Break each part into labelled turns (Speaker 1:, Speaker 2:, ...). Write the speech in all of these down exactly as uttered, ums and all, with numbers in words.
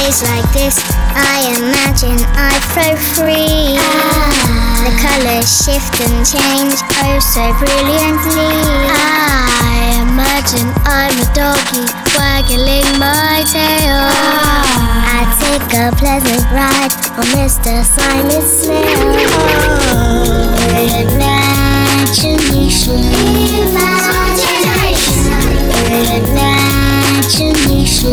Speaker 1: days like this, I imagine I flow free. Ah. The colours shift and change, oh so brilliantly.
Speaker 2: I imagine I'm a doggy, waggling my tail.
Speaker 1: Ah. I take a pleasant ride on Mister Silent Snail. Oh. Imagination, imagination, imagination,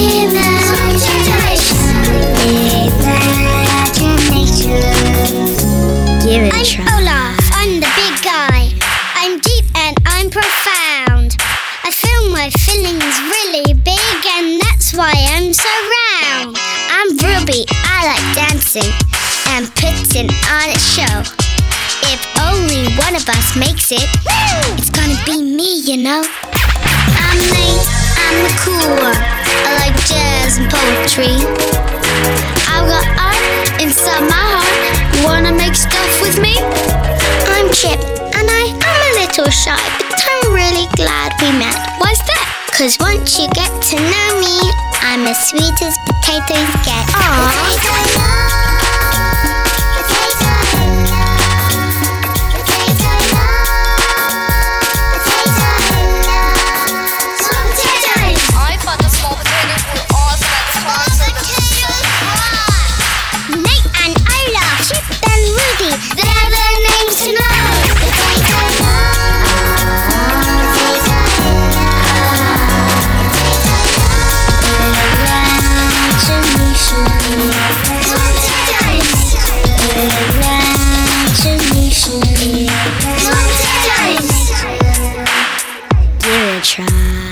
Speaker 1: imagination. Give it a try.
Speaker 3: I'm Olaf, I'm the big guy. I'm deep and I'm profound. I feel my feelings really big, and that's why I'm so round. I'm Ruby, I like dancing and putting on a show. If only one of us makes it, it's gonna be me, you know. I'm Nate, I'm the cool one. I like jazz and poetry. I've got art inside my heart. You wanna make stuff with me? I'm Chip, and I am a little shy, but I'm really glad we met. Why's that? Cause once you get to know me, I'm as sweet as potatoes get. Aww.
Speaker 1: Give it a try.